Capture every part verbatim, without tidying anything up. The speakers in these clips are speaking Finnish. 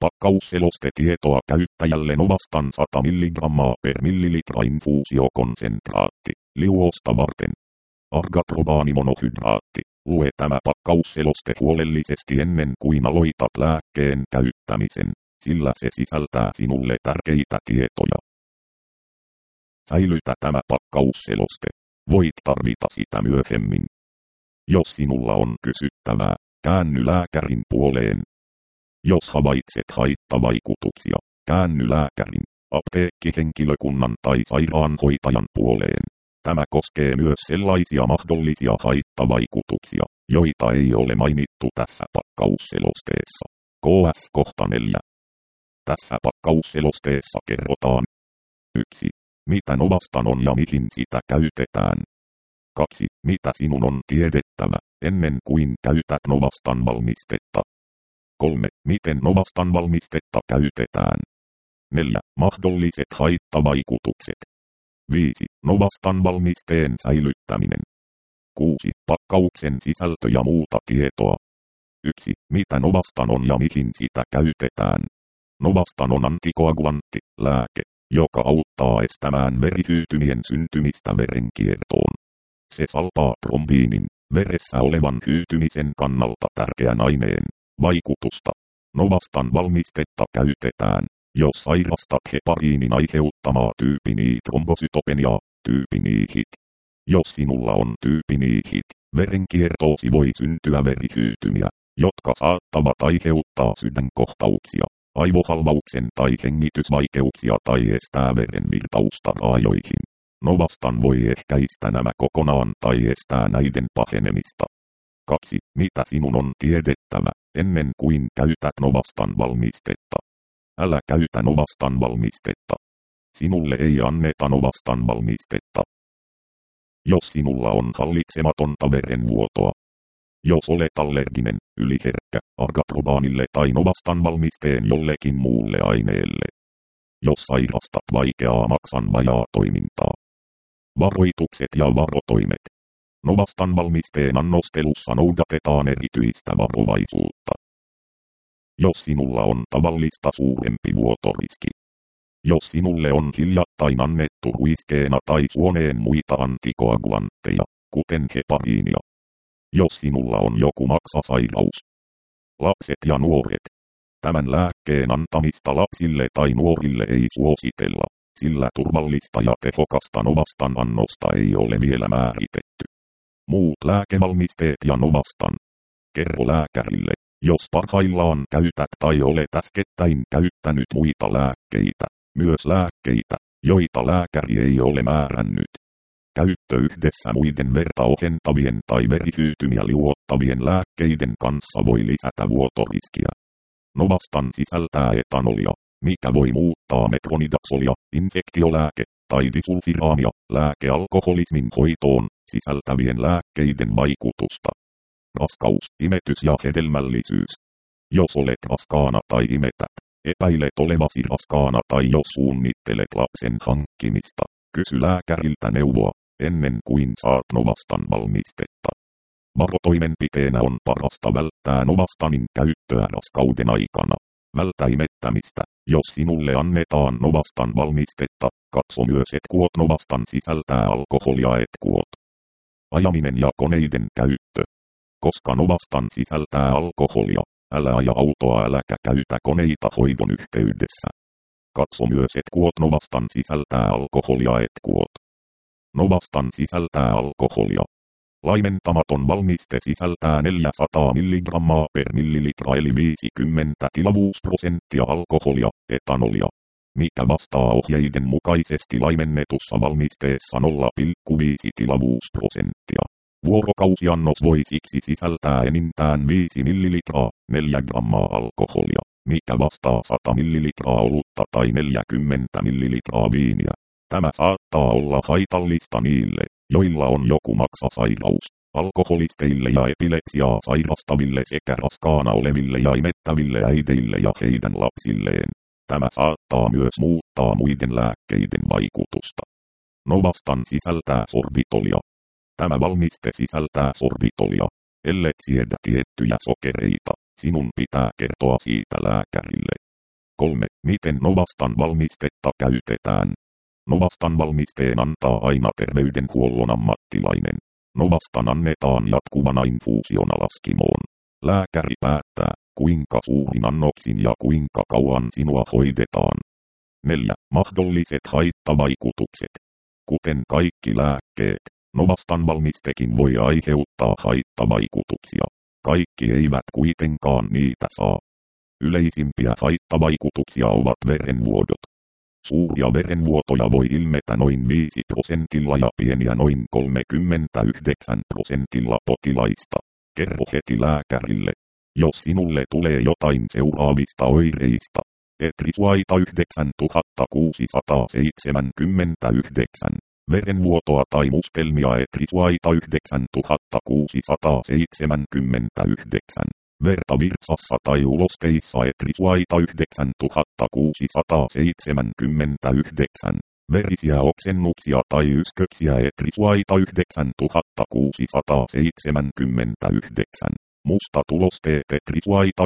Pakkausselostetietoa käyttäjälle Novastan sata milligrammaa per millilitra infuusiokonsentraatti, liuosta varten. Argatrobaanimonohydraatti. Lue tämä pakkausseloste huolellisesti ennen kuin aloitat lääkkeen käyttämisen, sillä se sisältää sinulle tärkeitä tietoja. Säilytä tämä pakkausseloste. Voit tarvita sitä myöhemmin. Jos sinulla on kysyttävää, käänny lääkärin puoleen. Jos havaitset haittavaikutuksia, käänny lääkärin, apteekkihenkilökunnan tai sairaanhoitajan puoleen. Tämä koskee myös sellaisia mahdollisia haittavaikutuksia, joita ei ole mainittu tässä pakkausselosteessa. K S kohta neljä. Tässä pakkausselosteessa kerrotaan yksi. Mitä Novastan on ja mihin sitä käytetään. kaksi. Mitä sinun on tiedettävä, ennen kuin käytät Novastan valmistetta. kolme. Miten Novastan valmistetta käytetään. neljä. Mahdolliset haittavaikutukset. viisi. Novastan valmisteen säilyttäminen. kuusi. Pakkauksen sisältö ja muuta tietoa. yksi. Mitä Novastan on ja mihin sitä käytetään. Novastan on antikoagulantti, lääke, joka auttaa estämään verihyytymien syntymistä verenkiertoon. Se salpaa trombiinin, veressä olevan hyytymisen kannalta tärkeän aineen, vaikutusta. Novastan valmistetta käytetään, jos sairastat hepariinin aiheuttamaa tyypiniitrombosytopeniaa, tyypiniihit. Jos sinulla on tyypiniihit, verenkiertoosi voi syntyä verihyytymiä, jotka saattavat aiheuttaa sydänkohtauksia, aivohalvauksen tai hengitysvaikeuksia tai estää veren virtausta raajoihin. Novastan voi ehkäistä nämä kokonaan tai estää näiden pahenemista. kaksi. Mitä sinun on tiedettävä, ennen kuin käytät Novastan valmistetta. Älä käytä Novastan valmistetta. Sinulle ei anneta Novastan valmistetta. Jos sinulla on hallitsematonta verenvuotoa. Jos olet allerginen, yliherkkä, argatrobaanille tai Novastan valmisteen jollekin muulle aineelle. Jos sairastat vaikeaa maksan vajaatoimintaa. Varoitukset ja varotoimet. Novastan valmisteen annostelussa noudatetaan erityistä varovaisuutta. Jos sinulla on tavallista suurempi vuotoriski. Jos sinulle on hiljattain annettu ruiskeena tai suoneen muita antikoagulantteja, kuten hepariinia. Jos sinulla on joku maksasairaus. Lapset ja nuoret. Tämän lääkkeen antamista lapsille tai nuorille ei suositella, sillä turvallista ja tehokasta Novastan annosta ei ole vielä määritetty. Muut lääkevalmisteet ja Novastan. Kerro lääkärille, jos parhaillaan käytät tai olet äskettäin käyttänyt muita lääkkeitä, myös lääkkeitä, joita lääkäri ei ole määrännyt. Käyttö yhdessä muiden verta ohentavien tai verihyytymiä liuottavien lääkkeiden kanssa voi lisätä vuotoriskiä. Novastan sisältää etanolia, mikä voi muuttaa metronidaksolia, infektiolääke, tai disulfiraania, lääke alkoholismin hoitoon, sisältävien lääkkeiden vaikutusta. Raskaus, imetys ja hedelmällisyys. Jos olet raskaana tai imetät, epäilet olevasi raskaana tai jos suunnittelet lapsen hankkimista, kysy lääkäriltä neuvoa, ennen kuin saat Novastan valmistetta. Varotoimenpiteenä on parasta välttää Novastanin käyttöä raskauden aikana. Vältä imettämistä, jos sinulle annetaan Novastan valmistetta, katso myös et kuot Novastan sisältää alkoholia et kuot. Ajaminen ja koneiden käyttö. Koska Novastan sisältää alkoholia, älä aja autoa äläkä käytä koneita hoidon yhteydessä. Katso myös et kuot Novastan sisältää alkoholia et kuot. Novastan sisältää alkoholia. Laimentamaton valmiste sisältää neljäsataa milligrammaa per millilitra eli viisikymmentä tilavuusprosenttia alkoholia, etanolia, mikä vastaa ohjeiden mukaisesti laimennetussa valmisteessa nolla pilkku viisi tilavuusprosenttia. Vuorokausiannos voi siksi sisältää enintään viisi millilitraa, neljä grammaa alkoholia, mikä vastaa sata millilitraa olutta tai neljäkymmentä millilitraa viiniä. Tämä saattaa olla haitallista niille, joilla on joku maksasairaus, alkoholisteille ja epilepsiaa sairastaville sekä raskaana oleville ja imettäville äideille ja heidän lapsilleen. Tämä saattaa myös muuttaa muiden lääkkeiden vaikutusta. Novastan sisältää sorbitolia. Tämä valmiste sisältää sorbitolia. Ellet siedä tiettyjä sokereita, sinun pitää kertoa siitä lääkärille. kolme. Miten Novastan valmistetta käytetään? Novastan valmisteen antaa aina terveydenhuollon ammattilainen. Novastan annetaan jatkuvana infuusiona laskimoon. Lääkäri päättää, kuinka suurin annoksin ja kuinka kauan sinua hoidetaan. neljä. Mahdolliset haittavaikutukset. Kuten kaikki lääkkeet, Novastan valmistekin voi aiheuttaa haittavaikutuksia. Kaikki eivät kuitenkaan niitä saa. Yleisimpiä haittavaikutuksia ovat verenvuodot. Suuria verenvuotoja voi ilmetä noin viisi prosentilla ja pieniä noin kolmekymmentäyhdeksän prosentilla potilaista. Kerro heti lääkärille, jos sinulle tulee jotain seuraavista oireista. Etrisuaita yhdeksäntuhattakuusisataaseitsemänkymmentäyhdeksän. Verenvuotoa tai mustelmia etrisuaita yhdeksäntuhattakuusisataaseitsemänkymmentäyhdeksän. Verta virtsassa tai ulosteissa etrisuaita yhdeksäntuhattakuusisataaseitsemänkymmentäyhdeksän. Verisiä oksennuksia tai ysköksiä etrisuaita yhdeksäntuhattakuusisataaseitsemänkymmentäyhdeksän. Musta tulosteet etrisuaita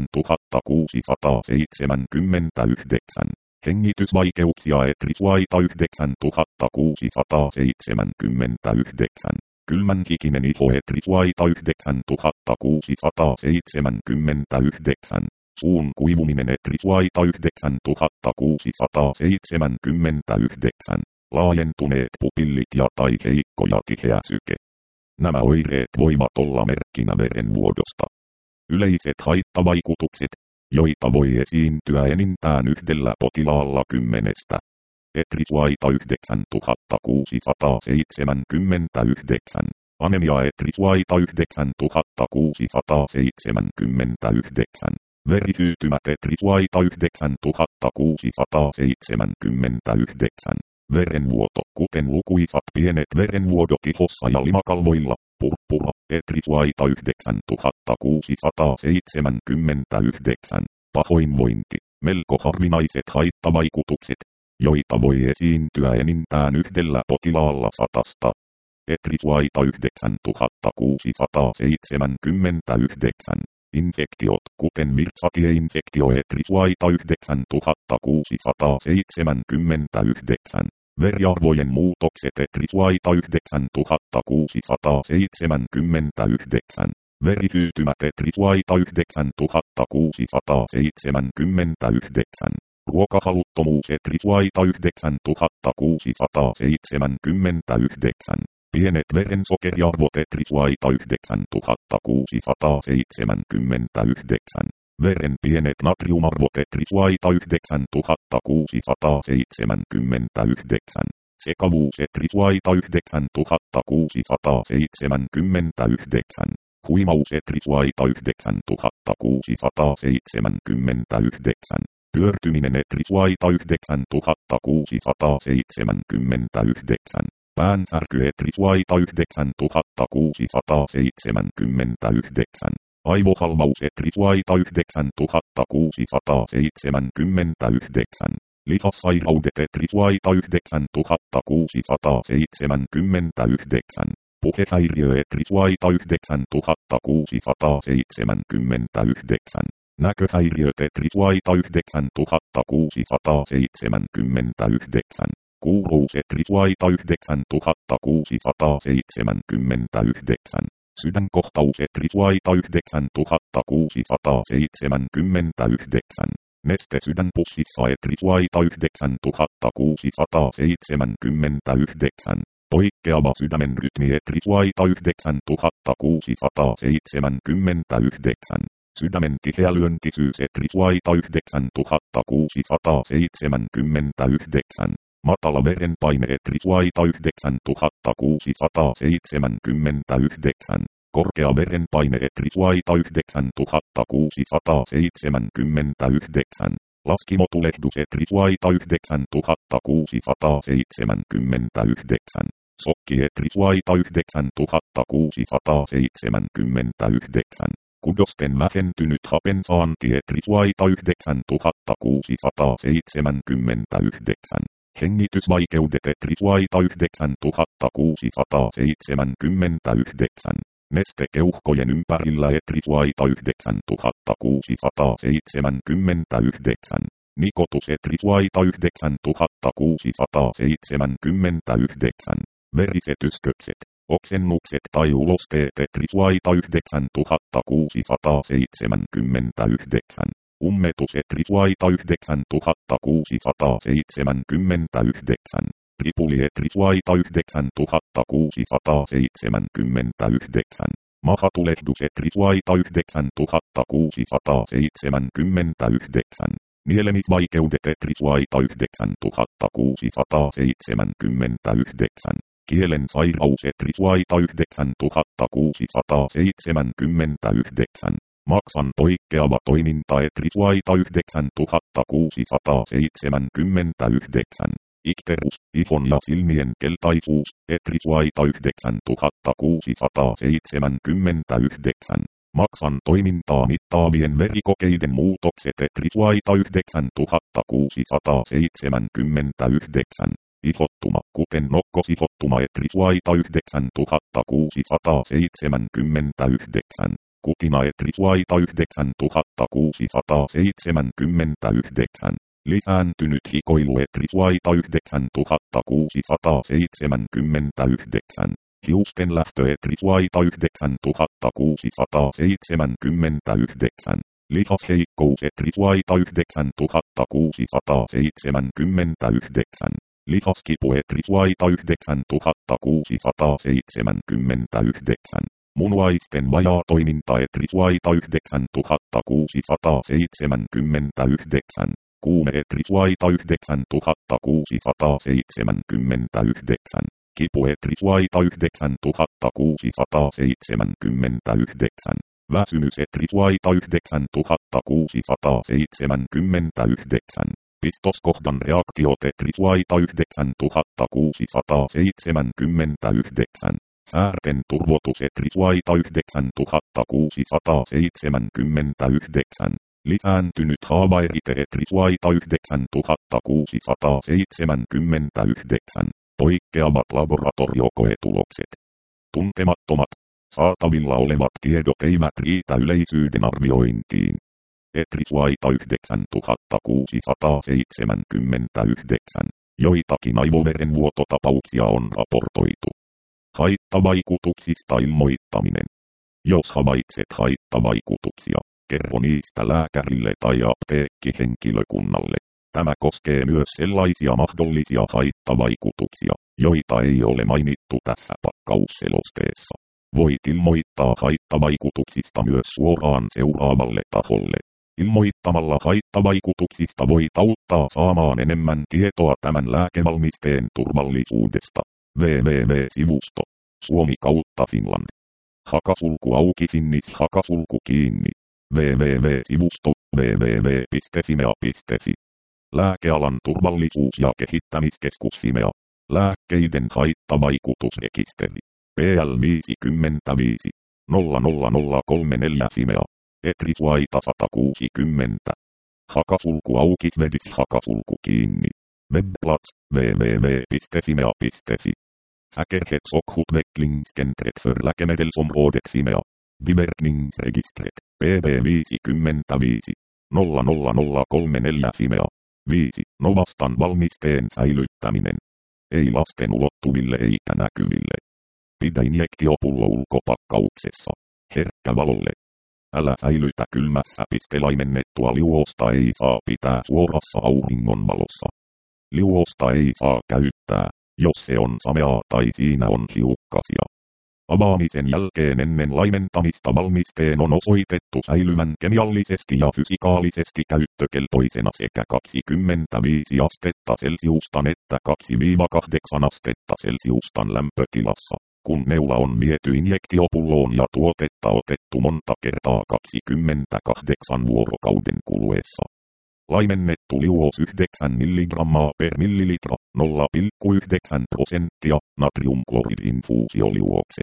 yhdeksäntuhattakuusisataaseitsemänkymmentäyhdeksän. Hengitysvaikeuksia etrisuaita yhdeksäntuhattakuusisataaseitsemänkymmentäyhdeksän. Kylmänhikinen iho etrisuaita yhdeksäntuhattakuusisataaseitsemänkymmentäyhdeksän. Suun kuivuminen etrisuaita yhdeksäntuhattakuusisataaseitsemänkymmentäyhdeksän. Laajentuneet pupillit ja tai heikko ja tiheä syke. Nämä oireet voivat olla merkkinä verenvuodosta. Yleiset haittavaikutukset, joita voi esiintyä enintään yhdellä potilaalla kymmenestä. Etrisuaita yhdeksäntuhattakuusisataaseitsemänkymmentäyhdeksän. Anemia etrisuaita yhdeksäntuhattakuusisataaseitsemänkymmentäyhdeksän. Verihyytymät etrisuaita yhdeksäntuhattakuusisataaseitsemänkymmentäyhdeksän. Verenvuoto, kuten lukuisat pienet verenvuodot ihossa ja limakalvoilla, purppura, etrisuaita yhdeksäntuhattakuusisataaseitsemänkymmentäyhdeksän. Pahoinvointi, melko harvinaiset haittavaikutukset, joita voi esiintyä enintään yhdellä potilaalla satasta. Etrisuaita yhdeksäntuhattakuusisataaseitsemänkymmentäyhdeksän. Infektiot, kuten virtsatieinfektio etrisuaita yhdeksäntuhattakuusisataaseitsemänkymmentäyhdeksän. Veriarvojen muutokset etrisuaita yhdeksäntuhattakuusisataaseitsemänkymmentäyhdeksän. Verihyytymät etrisuaita yhdeksäntuhattakuusisataaseitsemänkymmentäyhdeksän. Ruokahaluttomuus etrisuaita yhdeksäntuhattakuusisataaseitsemänkymmentäyhdeksän. Pienet verensokeriarvot etrisuaita yhdeksäntuhattakuusisataaseitsemänkymmentäyhdeksän. Veren pienet natriumarvot etrisuaita yhdeksäntuhattakuusisataaseitsemänkymmentäyhdeksän. Sekavuus etrisuaita yhdeksäntuhattakuusisataaseitsemänkymmentäyhdeksän. Huimaus etrisuaita yhdeksäntuhattakuusisataaseitsemänkymmentäyhdeksän. Pyörtyminen etrisuaita yhdeksäntuhattakuusisataaseitsemänkymmentäyhdeksän. Päänsärky etrisuaita yhdeksäntuhattakuusisataaseitsemänkymmentäyhdeksän. Aivohalvaus etrisuaita yhdeksäntuhattakuusisataaseitsemänkymmentäyhdeksän. Lihassairaudet etrisuaita yhdeksäntuhattakuusisataaseitsemänkymmentäyhdeksän. Puhehäiriö etrisuaita yhdeksäntuhattakuusisataaseitsemänkymmentäyhdeksän. Näköhäiriöt etrisuaita yhdeksäntuhattakuusisataaseitsemänkymmentäyhdeksän. Kuuruus etrisuaita yhdeksäntuhattakuusisataaseitsemänkymmentäyhdeksän. Sydänkohtaus etrisuaita yhdeksäntuhattakuusisataaseitsemänkymmentäyhdeksän. Neste sydänpussissa etrisuaita yhdeksäntuhattakuusisataaseitsemänkymmentäyhdeksän. Poikkeava sydämen rytmi etrisuaita yhdeksäntuhattakuusisataaseitsemänkymmentäyhdeksän. Sydämen tiheä lyöntisyys etrisuaita yhdeksäntuhattakuusisataaseitsemänkymmentäyhdeksän. Matala verenpaine etrisuaita yhdeksäntuhattakuusisataaseitsemänkymmentäyhdeksän. Korkea verenpaine etrisuaita yhdeksäntuhattakuusisataaseitsemänkymmentäyhdeksän. Laskimotulehdus etrisuaita yhdeksäntuhattakuusisataaseitsemänkymmentäyhdeksän. Sokki etrisuaita yhdeksäntuhattakuusisataaseitsemänkymmentäyhdeksän. Kudosten vähentynyt hapensaanti etrisuaita yhdeksäntuhattakuusisataaseitsemänkymmentäyhdeksän. Hengitysvaikeudet etrisuaita yhdeksäntuhattakuusisataaseitsemänkymmentäyhdeksän. Neste keuhkojen ympärillä etrisuaita yhdeksäntuhattakuusisataaseitsemänkymmentäyhdeksän. Nikotusetrisuaita yhdeksäntuhattakuusisataaseitsemänkymmentäyhdeksän. Verisetyskökset, oksennukset tai ulosteet etrisuaita yhdeksäntuhattakuusisataaseitsemänkymmentäyhdeksän. Ummetusetrisuaita yhdeksäntuhattakuusisataaseitsemänkymmentäyhdeksän. Ripulietrisuaita yhdeksäntuhattakuusisataaseitsemänkymmentäyhdeksän. Mahatulehdusetrisuaita yhdeksäntuhattakuusisataaseitsemänkymmentäyhdeksän. Nielemisvaikeudet etrisuaita yhdeksäntuhattakuusisataaseitsemänkymmentäyhdeksän. Kielen sairaus etrisuaita yhdeksäntuhattakuusisataaseitsemänkymmentäyhdeksän. Maksan poikkeava toiminta etrisuaita yhdeksäntuhattakuusisataaseitsemänkymmentäyhdeksän. Ikterus, ihon ja silmien keltaisuus, etrisuaita yhdeksäntuhattakuusisataaseitsemänkymmentäyhdeksän. Maksan toimintaa mittaavien verikokeiden muutokset etrisuaita yhdeksäntuhattakuusisataaseitsemänkymmentäyhdeksän. Ihottuma, kuten nokkosihottuma etrisuaita yhdeksäntuhattakuusisataaseitsemänkymmentäyhdeksän. Kutina etrisuaita yhdeksäntuhattakuusisataaseitsemänkymmentäyhdeksän. Lisääntynyt hikoilu etrisuaita yhdeksäntuhattakuusisataaseitsemänkymmentäyhdeksän. Hiusten lähtö etrisuaita yhdeksäntuhattakuusisataaseitsemänkymmentäyhdeksän. Lihasheikkous etrisuaita yhdeksäntuhattakuusisataaseitsemänkymmentäyhdeksän. Lihaskipu etrisuaita yhdeksäntuhattakuusisataaseitsemänkymmentäyhdeksän. Munuaisten vajaa toiminta etrisuaita yhdeksäntuhattakuusisataaseitsemänkymmentäyhdeksän. Kuume etrisuaita yhdeksäntuhattakuusisataaseitsemänkymmentäyhdeksän. Kipu etrisuaita yhdeksäntuhattakuusisataaseitsemänkymmentäyhdeksän. Väsymys etrisuaita yhdeksäntuhattakuusisataaseitsemänkymmentäyhdeksän. Pistoskohdan reaktiot etrisuaita yhdeksäntuhattakuusisataaseitsemänkymmentäyhdeksän. Säärten turvotus etrisuaita yhdeksäntuhattakuusisataaseitsemänkymmentäyhdeksän. Lisääntynyt haavaerite etrisuaita yhdeksäntuhattakuusisataaseitsemänkymmentäyhdeksän. Poikkeavat laboratoriokoetulokset. Tuntemattomat. Saatavilla olevat tiedot eivät riitä yleisyyden arviointiin. Etrisuaita yhdeksäntuhattakuusisataaseitsemänkymmentäyhdeksän. Joitakin aivoverenvuototapauksia on raportoitu. Haittavaikutuksista ilmoittaminen. Jos havaitset haittavaikutuksia, kerro niistä lääkärille tai apteekkihenkilökunnalle. Tämä koskee myös sellaisia mahdollisia haittavaikutuksia, joita ei ole mainittu tässä pakkausselosteessa. Voit ilmoittaa haittavaikutuksista myös suoraan seuraavalle taholle. Ilmoittamalla haittavaikutuksista voit auttaa saamaan enemmän tietoa tämän lääkevalmisteen turvallisuudesta. www-sivusto. Suomi kautta Finland. Hakasulku auki Finnis hakasulku kiinni. www-sivusto. www piste fimea piste fi. Lääkealan turvallisuus- ja kehittämiskeskus Fimea. Lääkkeiden haittavaikutusrekisteri. P L viisikymmentäviisi nolla nolla nolla kolme neljä Fimea. Etrisuaita sata kuusikymmentä. Hakasulku auki Svedis hakasulku kiinni. Webplats www piste fimea piste fi. Säkerhet och utvecklingscentret för läkemedelsområdet Fimea. Biverkningsregistret. P B viisikymmentäviisi nolla nolla nolla kolme neljä Fimea. viisi. Novastan valmisteen säilyttäminen. Ei lasten ulottuville eikä näkyville. Pidä injektiopullo ulkopakkauksessa. Herkkä valolle. Älä säilytä kylmässä. Laimennettua liuosta ei saa pitää suorassa auringonvalossa. Liuosta ei saa käyttää, jos se on sameaa tai siinä on hiukkasia. Avaamisen jälkeen ennen laimentamista valmisteen on osoitettu säilymän kemiallisesti ja fysikaalisesti käyttökelpoisena sekä kaksikymmentäviisi astetta Celsiustan että kaksi kahdeksan astetta Celsiustan lämpötilassa, kun neula on viety injektiopulloon ja tuotetta otettu monta kertaa kaksikymmentäkahdeksan vuorokauden kuluessa. Laimennettu liuos yhdeksän milligrammaa per millilitra, nolla pilkku yhdeksän prosenttia, natriumkloridinfuusioliuokseen.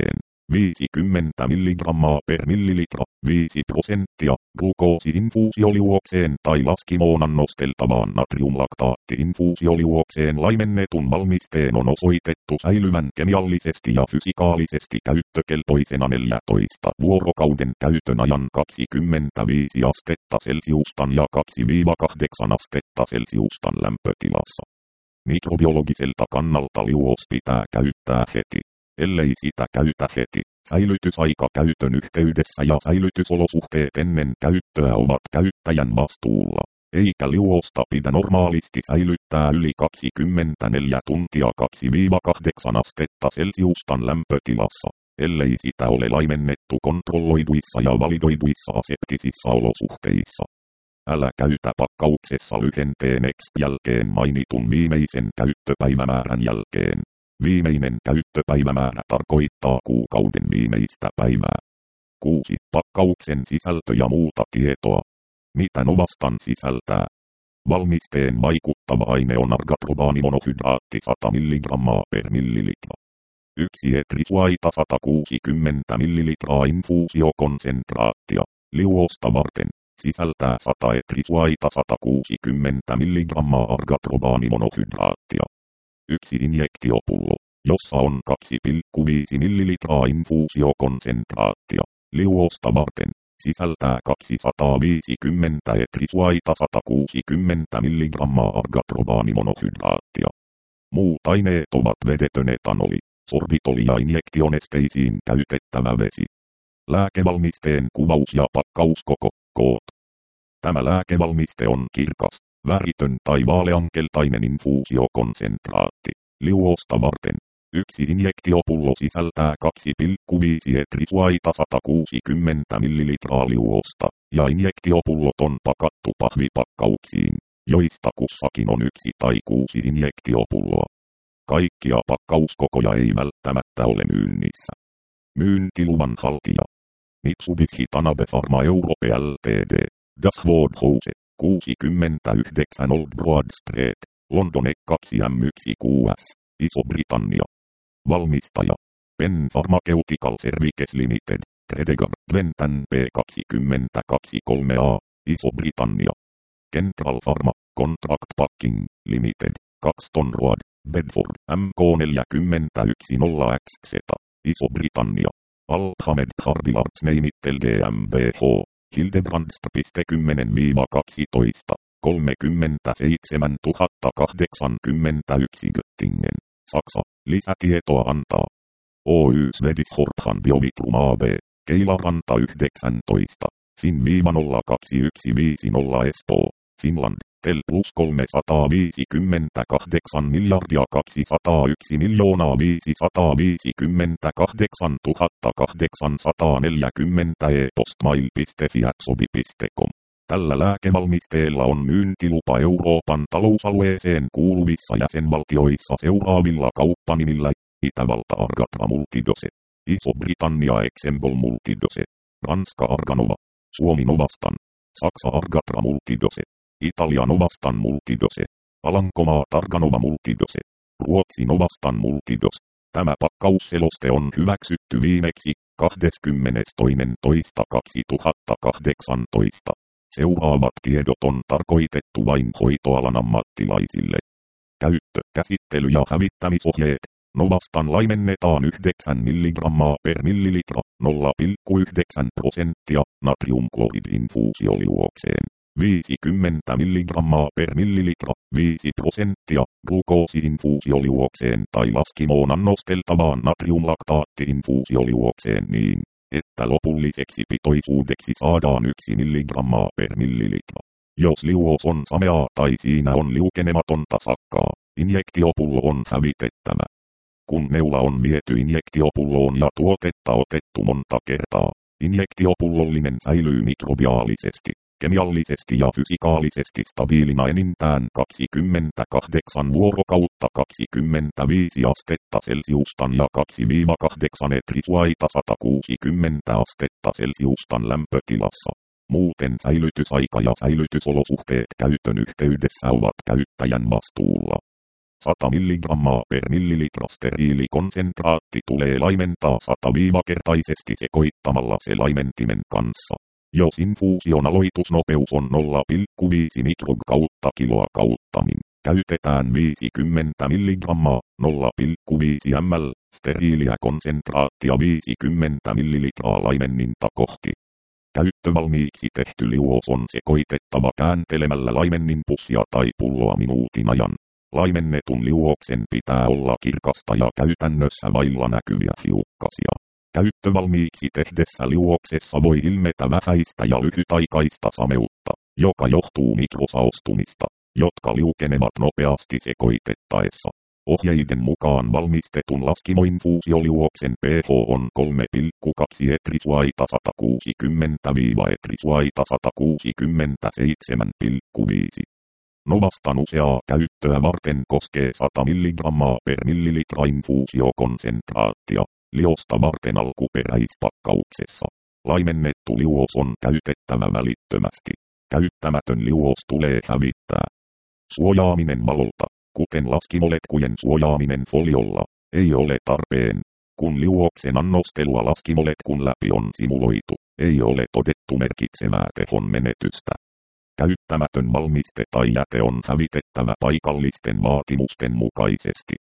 viisikymmentä milligrammaa per millilitra, viisi prosenttia, glukoosi-infuusioliuokseen tai laskimoon annosteltavaan natriumlaktaatti-infuusioliuokseen laimennetun valmisteen on osoitettu säilyvän kemiallisesti ja fysikaalisesti käyttökelpoisena neljäntoista vuorokauden käytön ajan kaksikymmentäviisi astetta celsiustan ja kaksi kahdeksan astetta celsiustan lämpötilassa. Mikrobiologiselta kannalta liuos pitää käyttää heti. Ellei sitä käytä heti, säilytysaika käytön yhteydessä ja säilytysolosuhteet ennen käyttöä ovat käyttäjän vastuulla, eikä liuosta pidä normaalisti säilyttää yli kaksikymmentäneljä tuntia kaksi kahdeksan astetta celsiustan lämpötilassa, ellei sitä ole laimennettu kontrolloiduissa ja validoiduissa aseptisissa olosuhteissa. Älä käytä pakkauksessa lyhenteen X jälkeen mainitun viimeisen käyttöpäivämäärän jälkeen. Viimeinen käyttöpäivämäärä tarkoittaa kuukauden viimeistä päivää. kuusi. Pakkauksen sisältö ja muuta tietoa. Mitä Novastan sisältää? Valmisteen vaikuttava aine on argatrobaanimonohydraatti sata milligrammaa per millilitra. yksi etrisuaita sata kuusikymmentä millilitraa infuusiokonsentraattia. Liuosta varten. Sisältää sata etrisuaita sata kuusikymmentä milligrammaa argatrobaanimonohydraattia. Yksi injektiopullo, jossa on kaksi pilkku viisi millilitraa infuusiokonsentraattia. Liuosta varten. Sisältää kaksisataaviisikymmentä etrisuaita sata kuusikymmentä milligrammaa argatrobaanimonohydraattia. Muut aineet ovat vedetön etanoli, sorbitoli ja injektionesteisiin käytettävä vesi. Lääkevalmisteen kuvaus ja pakkauskoko, koot. Tämä lääkevalmiste on kirkas, väritön tai vaaleankeltainen infuusiokonsentraatti. Liuosta varten. Yksi injektiopullo sisältää kaksi pilkku viisi etrisuaita sata kuusikymmentä millilitraa liuosta, ja injektiopullot on pakattu pahvipakkauksiin, joista kussakin on yksi tai kuusi injektiopulloa. Kaikkia pakkauskokoja ei välttämättä ole myynnissä. Myyntiluvan haltija. Mitsubishi Tanabe Pharma Europe Ltd. Dashwood House, kuusikymmentäyhdeksän Old Broad Street, London E kaksi M yksi Q S, Iso-Britannia. Valmistaja. Penn Pharmaceutical Services Limited, Tredegar, Dventan P kaksikymmentäkaksi kolme A, Iso-Britannia. Central Pharma, Contract Packing, Limited, Caxton Road, Bedford, M K neljäkymmentäyksi nolla X Z, Iso-Britannia. Alphamed Hardilards Neimittel GmbH, Hildebrands kymmenen kaksitoista, kolmekymmentäseitsemäntuhattakahdeksankymmentäyksi Göttingen, Saksa. Lisätietoa antaa Oy Swedish Horthan Biovitrum A B, Keilaranta yhdeksäntoista, Fin nolla kaksi yksi viisi nolla Espoo, Finland, Tel plus kolmesataaviisikymmentäkahdeksan miljardia kaksisataayksi miljoonaa viisisataaviisikymmentäkahdeksantuhattakahdeksansataaneljäkymmentä e-postmail piste fiatsobi piste com. Tällä lääkevalmisteella on myyntilupa Euroopan talousalueeseen kuuluvissa jäsenvaltioissa seuraavilla kauppanimillä: Itävalta Argatra Multidose, Iso-Britannia Exempol Multidose, Ranska Arganova, Suomi Novastan, Saksa Argatra Multidose, Italia Novastan Multidose, Alankomaat Arganova Multidose, Ruotsi Novastan Multidose. Tämä pakkausseloste on hyväksytty viimeksi kahdeskymmenestoinen toista kaksituhattakahdeksantoista. Seuraavat tiedot on tarkoitettu vain hoitoalan ammattilaisille. Käyttö, käsittely ja hävittämisohjeet. Novastan laimennetaan yhdeksän milligrammaa per millilitra, nolla pilkku yhdeksän prosenttia, natriumklorid-infuusioliuokseen. viisikymmentä milligrammaa per millilitra, viisi prosenttia, glukoosi-infuusioliuokseen tai laskimoon annosteltavaan natriumlaktaatti-infuusioliuokseen niin, että lopulliseksi pitoisuudeksi saadaan yksi milligrammaa per millilitra. Jos liuos on sameaa tai siinä on liukenematonta sakkaa, injektiopullo on hävitettävä. Kun neula on viety injektiopulloon ja tuotetta otettu monta kertaa, injektiopullolinen säilyy mikrobiaalisesti, kemiallisesti ja fysikaalisesti stabiilina enintään kaksikymmentäkahdeksan vuorokautta kaksikymmentäviisi astetta celsiustan ja kaksi kahdeksan etrisuaita sata kuusikymmentä astetta celsiustan lämpötilassa. Muuten säilytysaika ja säilytysolosuhteet käytön yhteydessä ovat käyttäjän vastuulla. sata milligrammaa per millilitra steriilikonsentraatti tulee laimentaa sata-kertaisesti sekoittamalla se laimentimen kanssa. Jos infuusion aloitusnopeus on nolla pilkku viisi mikrog kautta kiloa kautta min, käytetään viisikymmentä milligrammaa, nolla pilkku viisi millilitraa, steriiliä konsentraattia viisikymmentä millilitraa laimenninta kohti. Käyttövalmiiksi tehty liuos on sekoitettava kääntelemällä laimenninpussia tai pulloa minuutin ajan. Laimennetun liuoksen pitää olla kirkasta ja käytännössä vailla näkyviä hiukkasia. Käyttövalmiiksi tehdessä liuoksessa voi ilmetä vähäistä ja lyhytaikaista sameutta, joka johtuu mikrosaostumista, jotka liukenevat nopeasti sekoitettaessa. Ohjeiden mukaan valmistetun laskimoinfuusioliuoksen pH on kolme pilkku kaksi etrisuaita sata kuusikymmentä etrisuaita sata kuusikymmentäseitsemän pilkku viisi. Novastan useaa käyttöä varten koskee sata milligrammaa per millilitra infuusiokonsentraattia, liosta varten alkuperäispakkauksessa. Laimennettu liuos on käytettävä välittömästi. Käyttämätön liuos tulee hävittää. Suojaaminen valolta, kuten laskimoletkujen suojaaminen foliolla, ei ole tarpeen. Kun liuoksen annostelua laskimoletkun läpi on simuloitu, ei ole todettu merkitsevää tehon menetystä. Käyttämätön valmiste tai jäte on hävitettävä paikallisten vaatimusten mukaisesti.